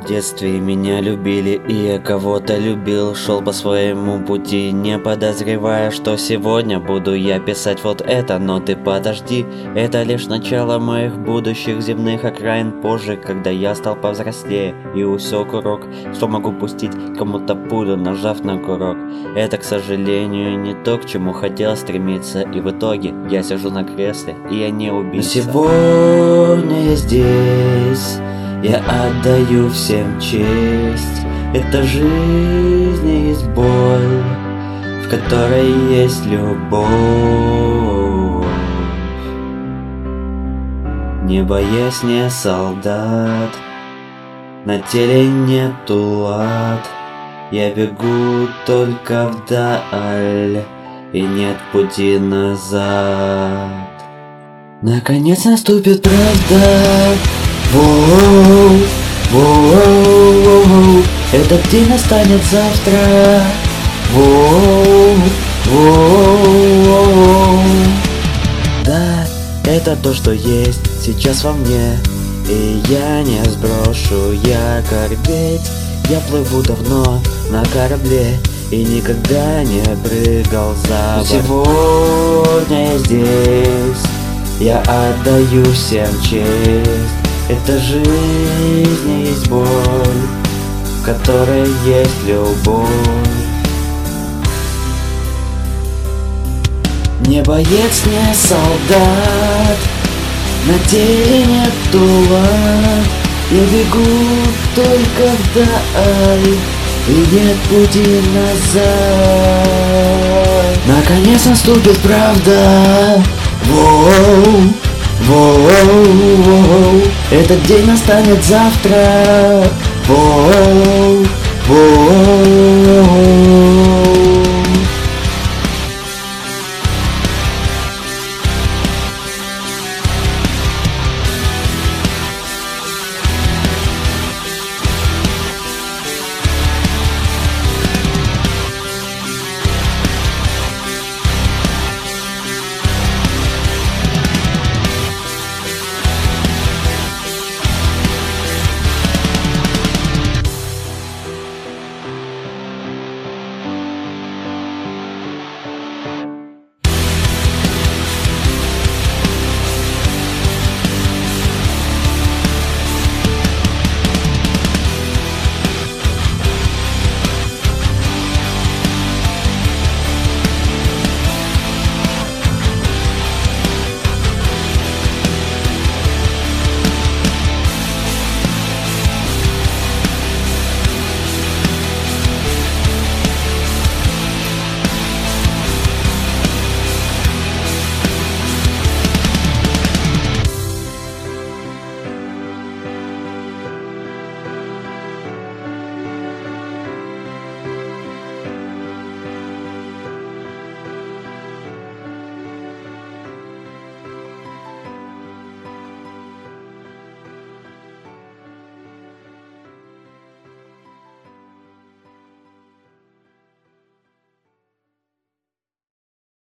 В детстве меня любили, и я кого-то любил. Шел по своему пути, не подозревая, что сегодня буду я писать вот это. Но ты подожди, это лишь начало моих будущих земных окраин. Позже, когда я стал повзрослее и усек урок, что могу пустить кому-то пулю, нажав на курок. Это, к сожалению, не то, к чему хотел стремиться. И в итоге я сижу на кресле, и я не убийца. Сегодня я здесь, я отдаю всем честь. Это жизнь и есть боль, в которой есть любовь. Не боясь, не солдат, на теле нету лад. Я бегу только вдаль, и нет пути назад. Наконец наступит правда. Воу, воу, воу, этот день настанет завтра. Воу, воу, воу. Да, это то, что есть сейчас во мне, и я не сброшу якорь, ведь я плыву давно на корабле и никогда не прыгал за борт. Сегодня я здесь, я отдаю всем честь. Это жизнь и есть боль, в которой есть любовь. Не боец, не солдат, на теле нету лад. Я бегу только вдаль, и нет пути назад. Наконец наступит правда. Воу, воу, воу, этот день настанет завтра. Воу, воу.